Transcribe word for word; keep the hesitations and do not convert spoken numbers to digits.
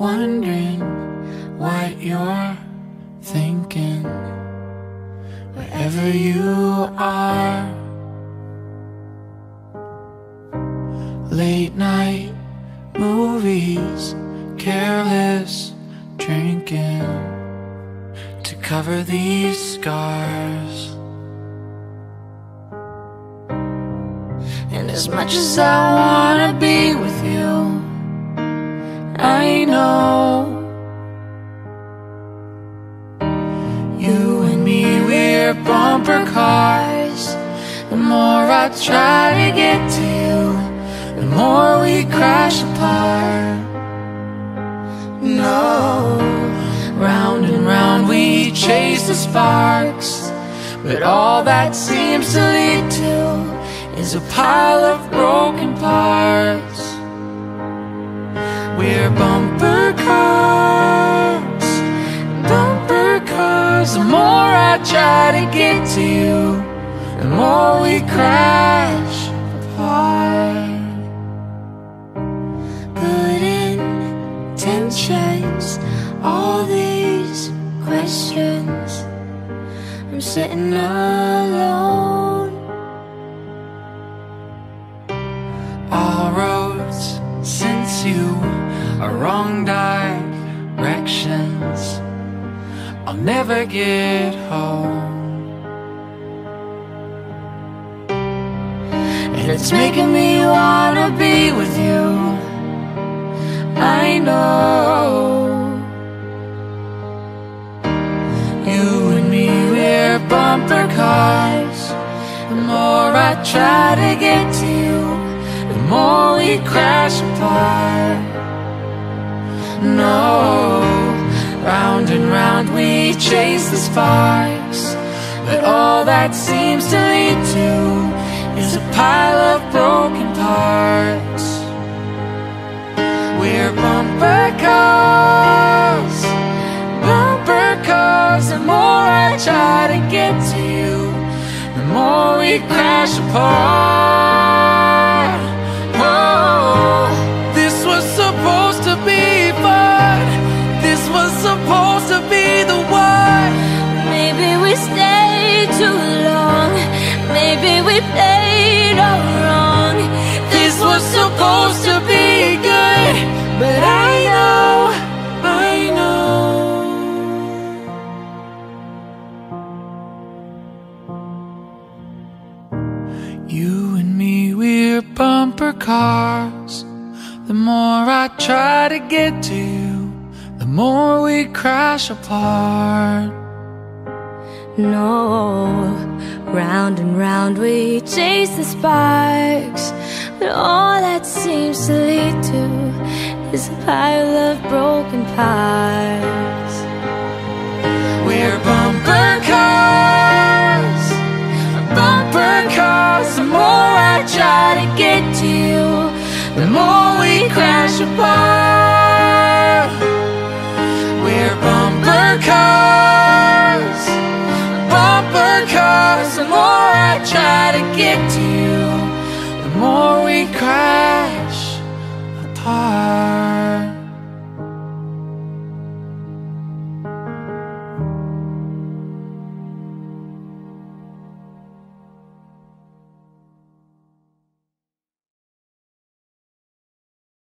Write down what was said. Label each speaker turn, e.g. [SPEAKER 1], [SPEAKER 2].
[SPEAKER 1] wondering what you're thinking wherever you are. Late night movies, careless drinking to cover these scars. And as much as I wanna be with you, I know you and me, we're bumper cars. The more I try to get to you, the more we crash apart. No, round and round we chase the sparks, but all that seems to lead to is a pile of broken parts. We're bumper cars, bumper cars. The more I try to get to you, the more we crash apart. Good intentions, all these questions. I'm sitting alone. All roads since you are wrong directions. I'll never get home. And it's making me wanna be with you, I know. You and me, we're bumper cars. The more I try to get to you, the more we crash apart. No, round and round we chase the sparks, but all that seems to lead to is a pile of broken parts. We're bumper cars, bumper cars. The more I try to get to you, the more we crash apart. Oh, this was supposed to be fun. This was supposed to be the one.
[SPEAKER 2] Maybe we stayed too long. Maybe we played all wrong.
[SPEAKER 1] This was supposed to be good, but I know, I know. You and me, we're bumper cars. The more I try to get to you, the more we crash apart.
[SPEAKER 2] No, round and round we chase the sparks, but all that seems to lead to is a pile of broken parts.
[SPEAKER 1] We're bumper cars, bumper cars. The more I try to get to you, the more we crash apart. We're bumper cars, bumper cars. The more I try to get to you, the more we crash